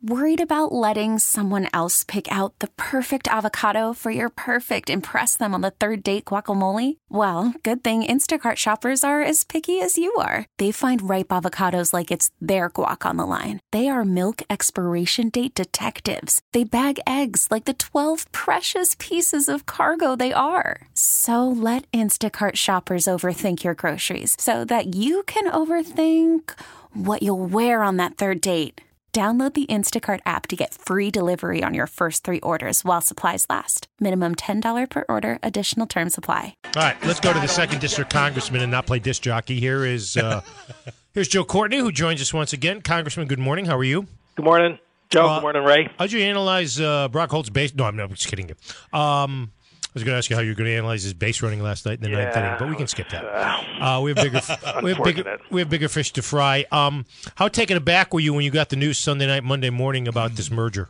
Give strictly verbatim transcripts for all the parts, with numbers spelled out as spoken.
Worried about letting someone else pick out the perfect avocado for your perfect impress them on the third date guacamole? Well, good thing Instacart shoppers are as picky as you are. They find ripe avocados like it's their guac on the line. They are milk expiration date detectives. They bag eggs like the twelve precious pieces of cargo they are. So let Instacart shoppers overthink your groceries so that you can overthink what you'll wear on that third date. Download the Instacart app to get free delivery on your first three orders while supplies last. Minimum ten dollars per order. Additional terms apply. All right, let's go to the second district congressman and not play disc jockey. Here is uh, here's Joe Courtney, who joins us once again. Congressman, good morning. How are you? Good morning, Joe. Uh, good morning, Ray. How'd you analyze uh, Brock Holt's base? No, I'm, no, I'm just kidding you. Um, I was going to ask you how you're going to analyze his base running last night in the yeah, ninth inning, but we can skip that. Uh, we have bigger, we have bigger, we have bigger fish to fry. Um, how taken aback were you when you got the news Sunday night, Monday morning about this merger?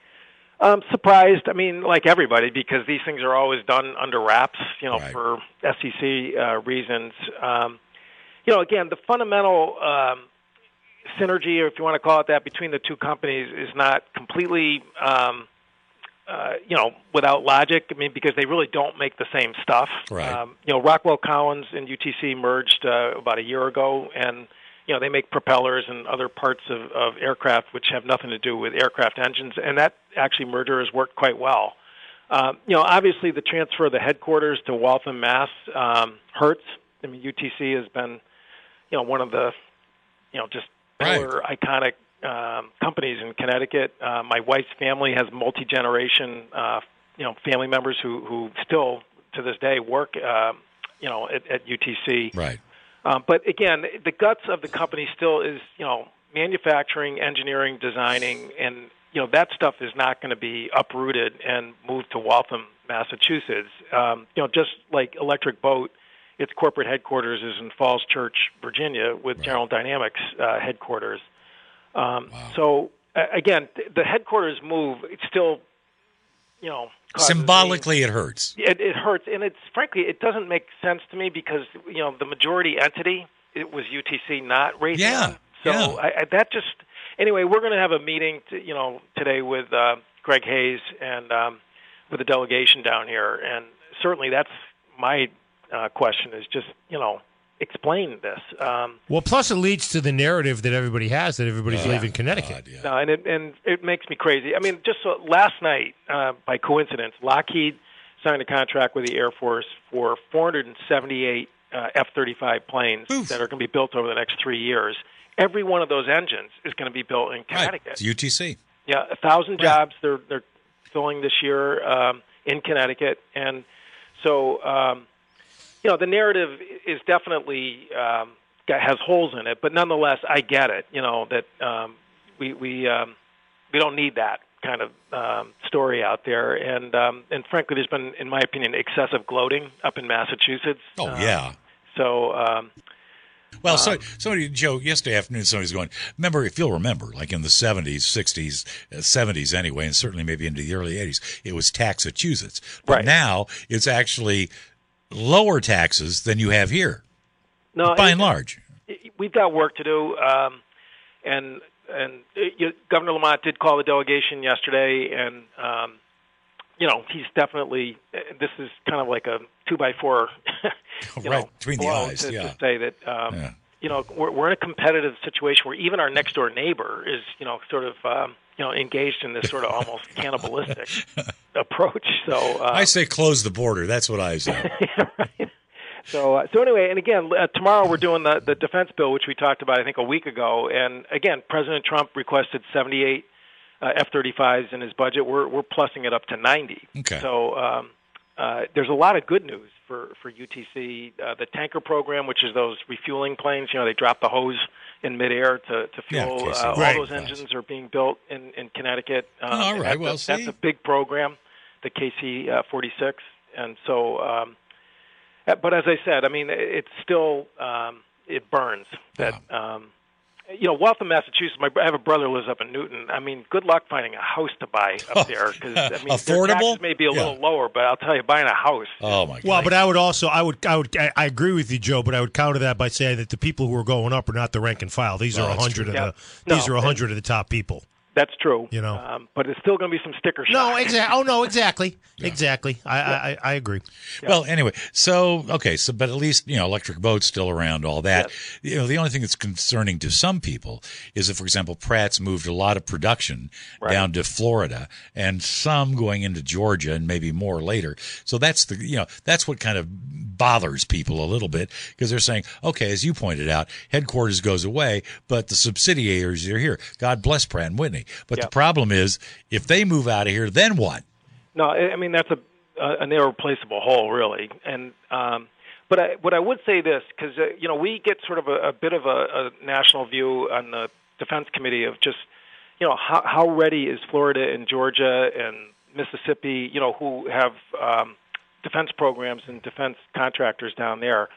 Um, surprised. I mean, like everybody, because these things are always done under wraps, you know, Right. for S E C uh, reasons. Um, you know, again, the fundamental um, synergy, or if you want to call it that, between the two companies is not completely. Um, Uh, you know, without logic. I mean, because they really don't make the same stuff. Right. Um, you know, Rockwell Collins and U T C merged uh, about a year ago, and you know they make propellers and other parts of, of aircraft which have nothing to do with aircraft engines, and that actually merger has worked quite well. Um, you know, obviously the transfer of the headquarters to Waltham, Mass, um, hurts. I mean, U T C has been, you know, one of the, you know, just pillar Right. iconic. Um, companies in Connecticut. Uh, my wife's family has multi-generation, uh, you know, family members who, who still to this day work, uh, you know, at, at U T C. Right. Um, but again, the guts of the company still is, you know, manufacturing, engineering, designing, and you know that stuff is not going to be uprooted and moved to Waltham, Massachusetts. Um, you know, just like Electric Boat, its corporate headquarters is in Falls Church, Virginia, with Right. General Dynamics uh, headquarters. Um, Wow. So uh, again, th- the headquarters move. It's still, you know, causes Symbolically, it hurts. me- it, it hurts, and it's frankly, it doesn't make sense to me because you know the majority entity it was U T C, not Raytheon. Yeah, So yeah. I, I, that just anyway, we're going to have a meeting, to, you know, today with uh, Greg Hayes and um, with the delegation down here, and certainly that's my uh, question is just you know. explain this. Um, Well, plus it leads to the narrative that everybody has that everybody's Oh, leaving Connecticut. God, yeah. no, and it, and it makes me crazy. I mean, just so, last night, uh, by coincidence, Lockheed signed a contract with the Air Force for four hundred seventy-eight uh, F thirty-five planes Oof. that are going to be built over the next three years. Every one of those engines is going to be built in Right. Connecticut. It's U T C. Yeah, a thousand Right. jobs they're they're filling this year um, in Connecticut, and so um, you know the narrative is definitely um, got, has holes in it, but nonetheless, I get it. You know that um, we we um, we don't need that kind of um, story out there, and um, and frankly, there's been, in my opinion, excessive gloating up in Massachusetts. Oh, Uh, yeah. So. Um, Well, so somebody, Joe, yesterday afternoon, somebody's going, remember, if you'll remember, like in the seventies, sixties, uh, seventies anyway, and certainly maybe into the early eighties, it was Taxachusetts. But Right. now it's actually lower taxes than you have here, no, by it- and large. we've got work to do, um, and and it, you, Governor Lamont did call the delegation yesterday, and um, you know he's definitely. This is kind of like a two by four, you Right, know, between the blow eyes, to, yeah. to say that um, Yeah. you know we're, we're in a competitive situation where even our next door neighbor is you know sort of um, you know engaged in this sort of almost cannibalistic approach. So uh, I say close the border. That's what I say. right. So, uh, so anyway, and again, uh, tomorrow we're doing the, the defense bill, which we talked about, I think, a week ago. And again, President Trump requested seventy-eight uh, F thirty-fives in his budget. We're we're plussing it up to ninety. Okay. So um, uh, there's a lot of good news for for U T C. Uh, the tanker program, which is those refueling planes. You know, they drop the hose in midair to to Yeah, fuel. K C. uh, all Right. those engines are being built in in Connecticut. Um, Oh, all and right. That's, Well, a, that's see. a big program, the K C forty-six, and so. Um, Uh, But as I said, I mean, it's still um, it burns that um, you know Waltham, Massachusetts. My I have a brother who lives up in Newton. I mean, good luck finding a house to buy up there because I mean, Affordable? their taxes may be a Yeah. little lower, but I'll tell you, buying a house. Oh, my God. Well, but I would also, I would, I would, I I agree with you, Joe. But I would counter that by saying that the people who are going up are not the rank and file. These Well, are a that's hundred of true. the, Yeah. these No, are a and- hundred of the top people. That's true. You know, um, but it's still going to be some sticker shock. No, exactly. Oh no, exactly, yeah. exactly. I, yeah. I I agree. Yeah. Well, anyway, so okay, so but at least you know electric boats still around, all that. Yes. You know, the only thing that's concerning to some people is that, for example, Pratt's moved a lot of production right. down to Florida, and some going into Georgia, and maybe more later. So that's the you know that's what kind of bothers people a little bit, because they're saying, okay, as you pointed out, headquarters goes away, but the subsidiaries are here. God bless Pratt and Whitney. But yep. the problem is, if they move out of here, then what? No, I mean, that's a, an irreplaceable hole, really. And um, but I, what I would say this, because uh, you know we get sort of a, a bit of a, a national view on the Defense Committee of just you know how, how ready is Florida and Georgia and Mississippi, you know, who have um, defense programs and defense contractors down there.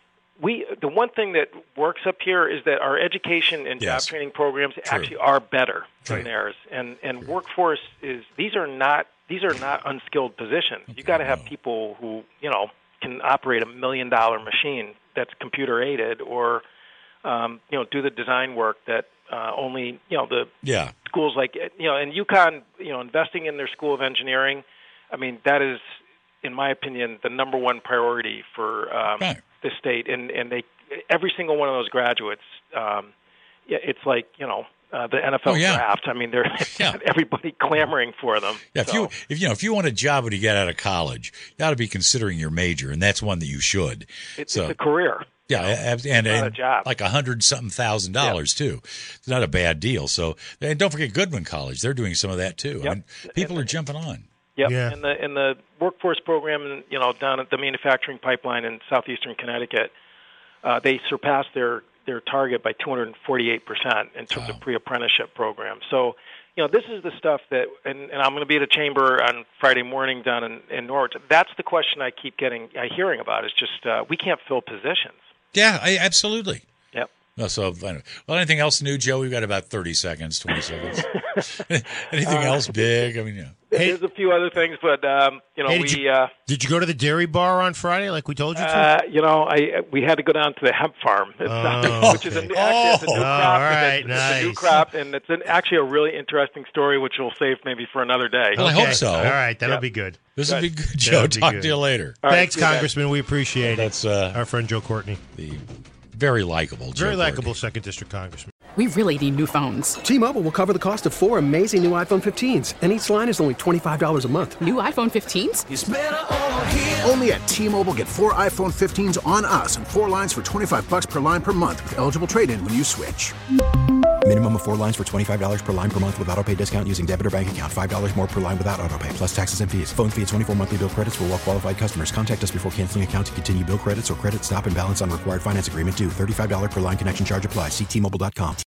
We the one thing that works up here is that our education and yes. job training programs True. actually are better True. than theirs, and and workforce is these are not these are not unskilled positions. Okay, you got to have no. people who you know can operate a million dollar machine that's computer aided, or um, you know do the design work that uh, only you know the yeah. schools like you know and UConn you know investing in their school of engineering. I mean that is, in my opinion, the number one priority for. Um, right. the state, and, and they every single one of those graduates, um, it's like you know uh, the N F L oh, yeah. draft. I mean, they're yeah. everybody clamoring for them. Yeah, so. if you if you know if you want a job when you get out of college, you ought to be considering your major, and that's one that you should. It's, so, it's a career. Yeah, you know? and, and, and a job. like a hundred something thousand dollars yeah. too. It's not a bad deal. So, and don't forget Goodwin College; they're doing some of that too. Yep. I mean, people and, are jumping on. Yep, yeah. and the and the workforce program, you know, down at the manufacturing pipeline in southeastern Connecticut, uh, they surpassed their, their target by two hundred forty-eight percent in terms wow. of pre-apprenticeship program. So, you know, this is the stuff that, and, and I'm going to be at a chamber on Friday morning down in, in Norwich. That's the question I keep getting, I hearing about is just uh, we can't fill positions. Yeah, I, absolutely. Yep. No, so, well, anything else new, Joe? We've got about thirty seconds, twenty seconds. Anything uh, else big? I mean, yeah. Hey, there's a few other things, but um, you know, hey, we did you, uh, did you go to the dairy bar on Friday, like we told you to? Uh, you know, I we had to go down to the hemp farm, it's, oh, uh, which okay. is a, actually it's a new oh, crop. Right, it's, nice. it's a new crop, and it's an, actually a really interesting story, which we'll save maybe for another day. Well, okay. I hope so. All right, that'll yep. be good. This good. will be good, Joe. Talk good. to you later. All Thanks, right, Congressman. We appreciate well, it. that's uh, our friend Joe Courtney, the very likable, very Joe likable Courtney. second district congressman. We really need new phones. T-Mobile will cover the cost of four amazing new iPhone fifteens, and each line is only twenty-five dollars a month. New iPhone fifteens? It's better over here. Only at T-Mobile, get four iPhone fifteens on us and four lines for twenty-five dollars per line per month with eligible trade-in when you switch. Minimum of four lines for twenty-five dollars per line per month with autopay discount using debit or bank account. five dollars more per line without autopay, plus taxes and fees. Phone fee at twenty-four monthly bill credits for well-qualified customers. Contact us before canceling account to continue bill credits or credit stop and balance on required finance agreement due. thirty-five dollars per line connection charge applies. See T Mobile dot com.